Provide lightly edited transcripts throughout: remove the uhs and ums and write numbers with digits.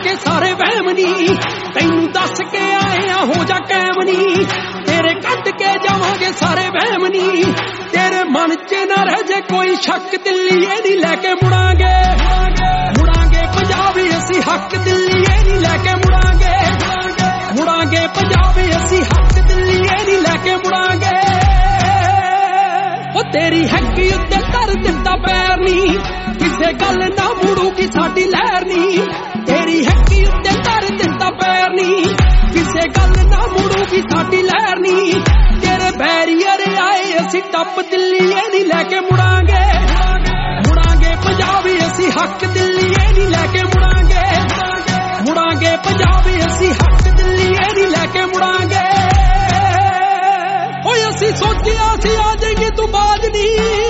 जावांगे सारे वहम नी, तैनू दस के आए आ हो जा कैम नी, तेरे कट के जावांगे सारे वहम नी, तेरे मन च ना रह जे कोई शक, दिल्ली ये नी लैके मुड़ांगे, मुड़ांगे पंजाबी असी हक, दिल्ली ये नी लैके मुड़ांगे, मुड़ांगे पंजाबी असी हक, दिल्ली ये नी लैके मुड़ांगे। ओ तेरी हैकी उत्ते कर दिता पैर नी, किसे गल ना मुड़ूगी साडी लहर नी, तेरी हैकी उत्ते कर दिता पैर नी, किसे गल ना मुड़ूगी साडी लहर नी, तेरे बैरियर आए असी टप, दिल्ली ये नी लैके मुड़ांगे, मुड़ांगे पंजाबी असी हक, दिल्ली ये नी लैके मुड़ांगे, मुड़ांगे पंजाबी असी हक, दिल्ली ये नी लैके मुड़ांगे। ओए असी सोचिया सी आ जाएगी तू बाज नी,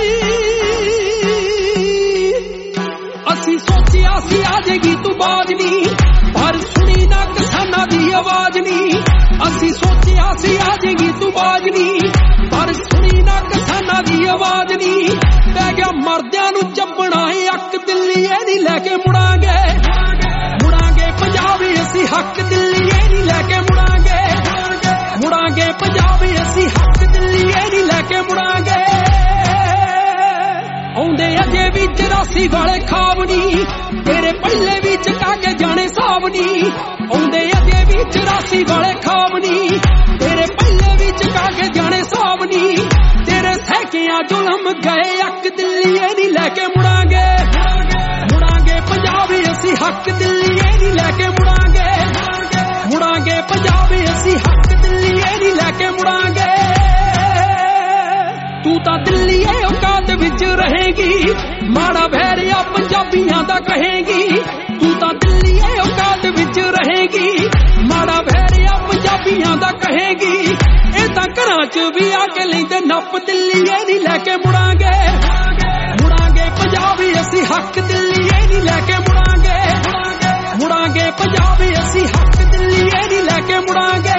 असी सोचिया सी आ जाएगी तू बाज नी, पर सुनी ना किसाना दी आवाज नी, असी सोचिया सी आ जाएगी तू बाज नी, पर सुनी ना किसाना दी आवाज नी, पै गया मरदियां नू चपना है अक, दिल्ली ये नी लैके मुड़ांगे, मुड़ांगे पंजाबी असी हक, दिल्ली ये नी लैके मुड़ांगे, मुड़ांगे पंजाबी असी हक, दिल्ली ये नी लैके मुड़ांगे। आउंदे अजे भी 84 वाले खावनी, तेरे पल्ले भी चका के जाने सावनी, आउंदे अजे भी 84 वाले खावनी, तेरे पल्ले भी चका के जाने सावनी, तेरे सहकियां जुलम गए अक, दिल्ली ये नी लैके मुड़ांगे, मुड़ांगे पंजाबी असी हक, दिल्ली ये नी लैके मुड़ांगे, मुड़ांगे पंजाबी असी हक, दिल्ली ये नी लैके मुड़ांगे। तू तां दिल्ली ए औकात विच रहेगी, माड़ा भैरिया पंजाबियां दा कहेगी, तू तां दिल्ली ए औकात विच रहेगी, माड़ा भैरिया पंजाबियां दा कहेगी, ए तां घरां च भी आके लैंदे नप, दिल्ली ये नी लैके मुड़ांगे, मुड़ांगे पंजाबी असी हक, दिल्ली ये नी लैके मुड़ांगे, मुड़ांगे पंजाबी असी हक, दिल्ली ये नी लैके मुड़ांगे।